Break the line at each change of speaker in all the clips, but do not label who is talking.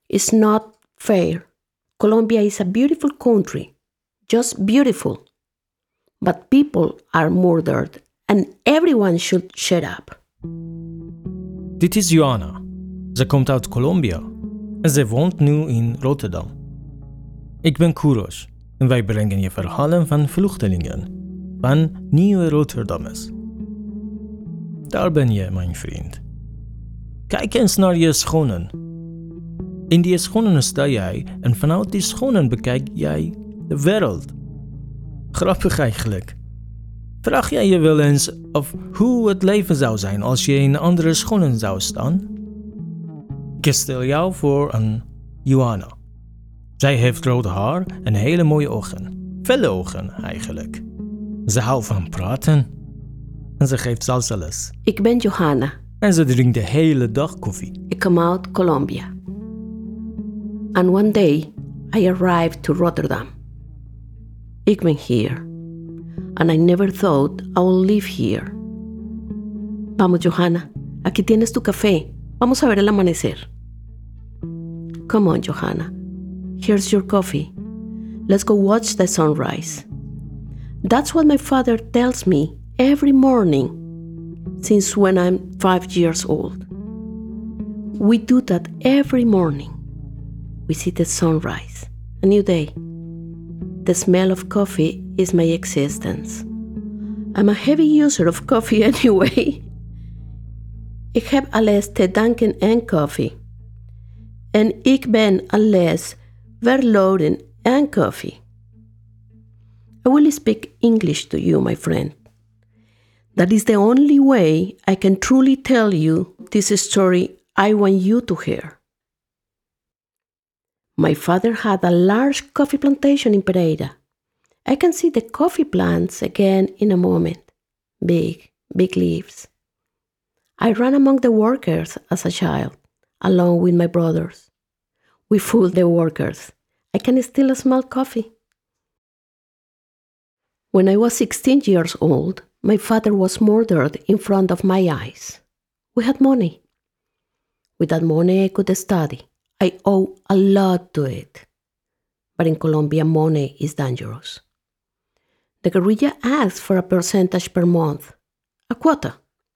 It's not fair. Colombia is a beautiful country, just beautiful. But people are murdered and everyone should shut up.
Dit is Joanna. Ze komt uit Colombia en ze woont nu in Rotterdam. Ik ben Kurosh en wij brengen je verhalen van vluchtelingen, van nieuwe Rotterdammers. Daar ben je, mijn vriend. Kijk eens naar je schoenen. In die schoenen sta jij en vanuit die schoenen bekijk jij de wereld. Grappig eigenlijk. Vraag jij je wel eens af hoe het leven zou zijn als je in andere schoenen zou staan? Ik stel jou voor aan Joanna. Zij heeft rood haar en hele mooie ogen. Felle ogen eigenlijk. Ze houdt van praten. En ze geeft salsa les.
Ik ben Johanna.
En ze drinkt de hele dag koffie.
Ik kom uit Colombia. And one day, I arrived to Rotterdam. Ik ben here. And I never thought I would live here. Vamos, Johanna. Aquí tienes tu café. Vamos a ver el amanecer. Come on, Johanna. Here's your coffee. Let's go watch the sunrise. That's what my father tells me every morning since when I'm 5 years old. We do that every morning. We see the sunrise, a new day. The smell of coffee is my existence. I'm a heavy user of coffee anyway. Ik heb alles te danken aan koffie. En ik ben alles verloren aan koffie. I will speak English to you, my friend. That is the only way I can truly tell you this story I want you to hear. My father had a large coffee plantation in Pereira. I can see the coffee plants again in a moment. Big, big leaves. I ran among the workers as a child, along with my brothers. We fooled the workers. I can still smell coffee. When I was 16 years old, my father was murdered in front of my eyes. We had money. With that money, I could study. I owe a lot to it. But in Colombia, money is dangerous. The guerrilla asks for a percentage per month, a quota.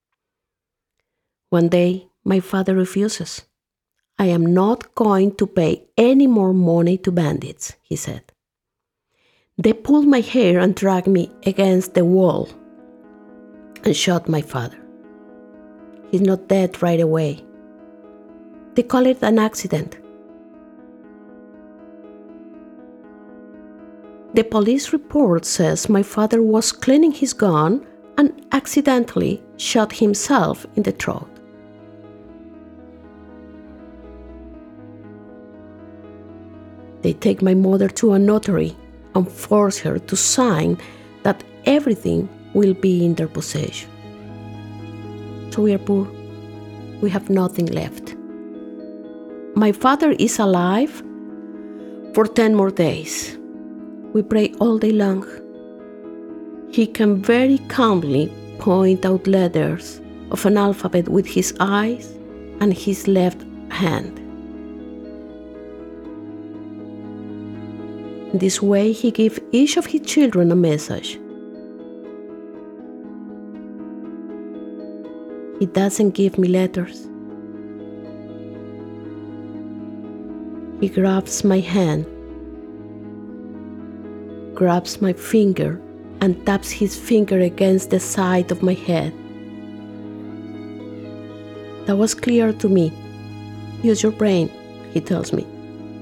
One day, my father refuses. I am not going to pay any more money to bandits, he said. They pulled my hair and dragged me against the wall and shot my father. He's not dead right away. They call it an accident. The police report says my father was cleaning his gun and accidentally shot himself in the throat. They take my mother to a notary and force her to sign that everything will be in their possession. So we are poor. We have nothing left. My father is alive for 10 more days. We pray all day long. He can very calmly point out letters of an alphabet with his eyes and his left hand. In this way, he gives each of his children a message. He doesn't give me letters. He grabs my hand, grabs my finger, and taps his finger against the side of my head. That was clear to me. Use your brain, he tells me.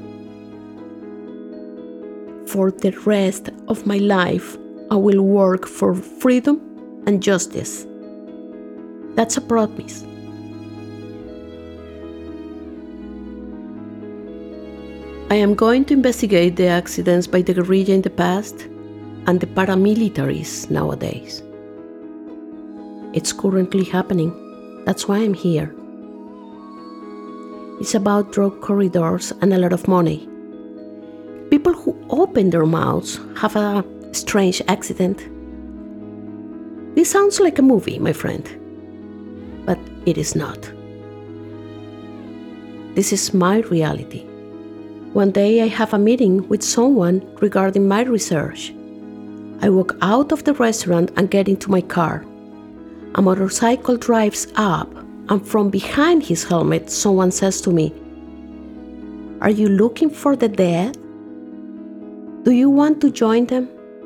For the rest of my life, I will work for freedom and justice. That's a promise. I am going to investigate the accidents by the guerrilla in the past and the paramilitaries nowadays. It's currently happening. That's why I'm here. It's about drug corridors and a lot of money. People who open their mouths have a strange accident. This sounds like a movie, my friend, but it is not. This is my reality. One day I have a meeting with someone regarding my research. I walk out of the restaurant and get into my car. A motorcycle drives up, and from behind his helmet, someone says to me, "Are you looking for the dead? Do you want to join them?"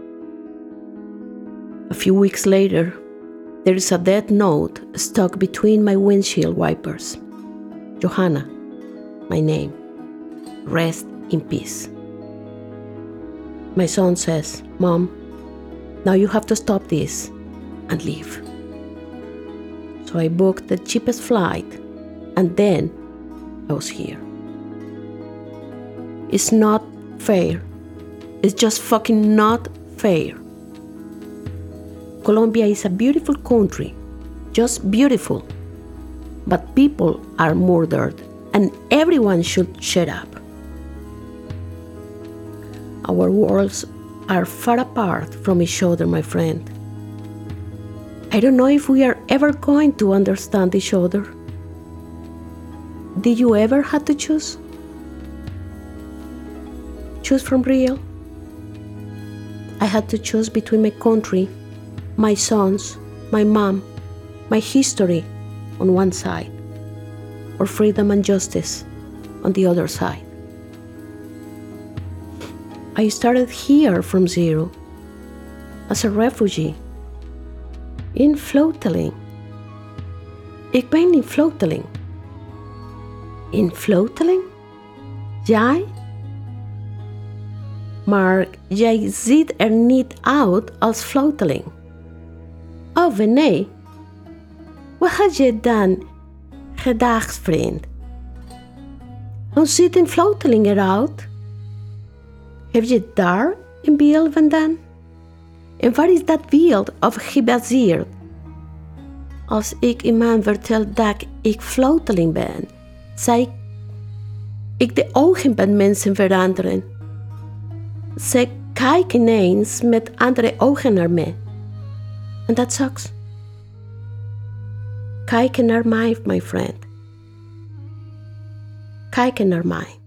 A few weeks later, there is a death note stuck between my windshield wipers. Johanna, my name. Rest in peace. My son says, "Mom, now you have to stop this and leave." So I booked the cheapest flight, and then I was here. It's not fair. It's just fucking not fair. Colombia is a beautiful country, just beautiful. But people are murdered, and everyone should shut up. Our worlds are far apart from each other, my friend. I don't know if we are ever going to understand each other. Did you ever have to choose? Choose from real? I had to choose between my country, my sons, my mom, my history on one side, or freedom and justice on the other side. I started here from zero, as a refugee, in Vlotering. Ik ben in Vlotering. In Vlotering? Jij? Maar jij ziet er niet uit als vluchteling. Oh nee. Wat had je dan gedacht, vriend? Hoe ziet een vluchteling eruit? Heb je daar een beeld vandaan? En waar is dat beeld op gebaseerd? Als ik iemand vertel dat ik vluchteling ben, zie ik de ogen van mensen veranderen. Ze kijken ineens met andere ogen naar me. En dat sucks. Kijken naar mij, my friend. Kijken naar mij.